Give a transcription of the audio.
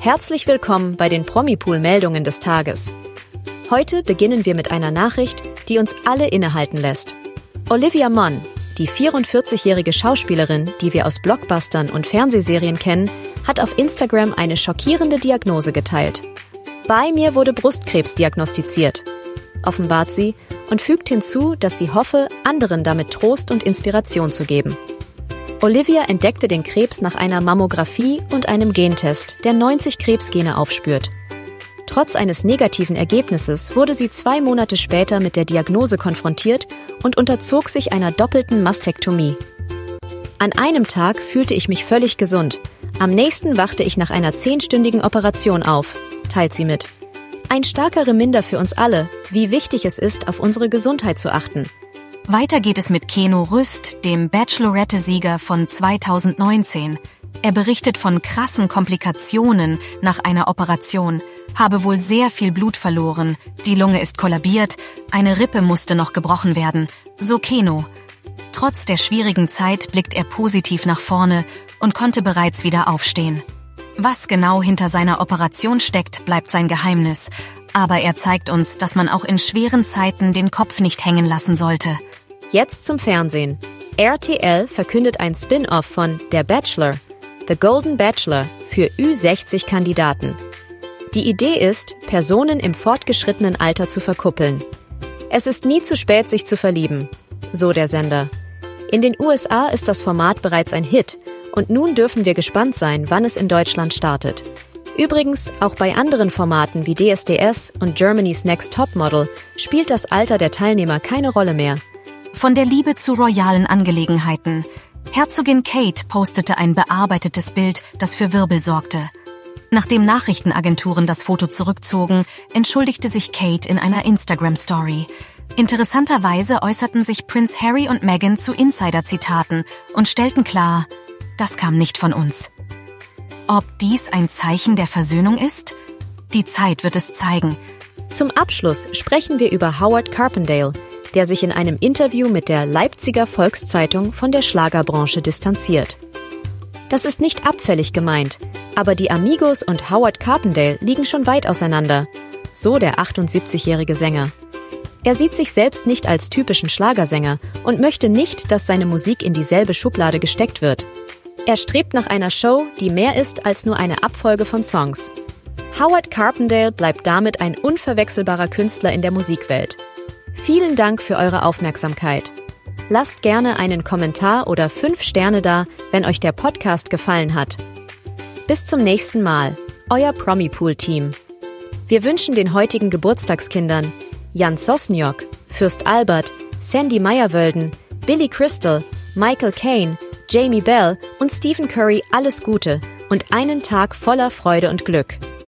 Herzlich willkommen bei den Promipool-Meldungen des Tages. Heute beginnen wir mit einer Nachricht, die uns alle innehalten lässt. Olivia Munn, die 44-jährige Schauspielerin, die wir aus Blockbustern und Fernsehserien kennen, hat auf Instagram eine schockierende Diagnose geteilt. Bei mir wurde Brustkrebs diagnostiziert, offenbart sie und fügt hinzu, dass sie hoffe, anderen damit Trost und Inspiration zu geben. Olivia entdeckte den Krebs nach einer Mammographie und einem Gentest, der 90 Krebsgene aufspürt. Trotz eines negativen Ergebnisses wurde sie 2 Monate später mit der Diagnose konfrontiert und unterzog sich einer doppelten Mastektomie. An einem Tag fühlte ich mich völlig gesund. Am nächsten wachte ich nach einer 10-stündigen Operation auf, teilt sie mit. Ein starker Reminder für uns alle, wie wichtig es ist, auf unsere Gesundheit zu achten. Weiter geht es mit Keno Rüst, dem Bachelorette-Sieger von 2019. Er berichtet von krassen Komplikationen nach einer Operation, habe wohl sehr viel Blut verloren, die Lunge ist kollabiert, eine Rippe musste noch gebrochen werden, so Keno. Trotz der schwierigen Zeit blickt er positiv nach vorne und konnte bereits wieder aufstehen. Was genau hinter seiner Operation steckt, bleibt sein Geheimnis. Aber er zeigt uns, dass man auch in schweren Zeiten den Kopf nicht hängen lassen sollte. Jetzt zum Fernsehen. RTL verkündet ein Spin-off von Der Bachelor, The Golden Bachelor, für Ü60-Kandidaten. Die Idee ist, Personen im fortgeschrittenen Alter zu verkuppeln. Es ist nie zu spät, sich zu verlieben, so der Sender. In den USA ist das Format bereits ein Hit und nun dürfen wir gespannt sein, wann es in Deutschland startet. Übrigens, auch bei anderen Formaten wie DSDS und Germany's Next Topmodel spielt das Alter der Teilnehmer keine Rolle mehr. Von der Liebe zu royalen Angelegenheiten. Herzogin Kate postete ein bearbeitetes Bild, das für Wirbel sorgte. Nachdem Nachrichtenagenturen das Foto zurückzogen, entschuldigte sich Kate in einer Instagram-Story. Interessanterweise äußerten sich Prince Harry und Meghan zu Insider-Zitaten und stellten klar, das kam nicht von uns. Ob dies ein Zeichen der Versöhnung ist? Die Zeit wird es zeigen. Zum Abschluss sprechen wir über Howard Carpendale, der sich in einem Interview mit der Leipziger Volkszeitung von der Schlagerbranche distanziert. Das ist nicht abfällig gemeint, aber die Amigos und Howard Carpendale liegen schon weit auseinander, so der 78-jährige Sänger. Er sieht sich selbst nicht als typischen Schlagersänger und möchte nicht, dass seine Musik in dieselbe Schublade gesteckt wird. Er strebt nach einer Show, die mehr ist als nur eine Abfolge von Songs. Howard Carpendale bleibt damit ein unverwechselbarer Künstler in der Musikwelt. Vielen Dank für eure Aufmerksamkeit. Lasst gerne einen Kommentar oder 5 Sterne da, wenn euch der Podcast gefallen hat. Bis zum nächsten Mal, euer Promipool-Team. Wir wünschen den heutigen Geburtstagskindern Jan Sosniok, Fürst Albert, Sandy Meyerwölden, Billy Crystal, Michael Caine, Jamie Bell und Stephen Curry alles Gute und einen Tag voller Freude und Glück.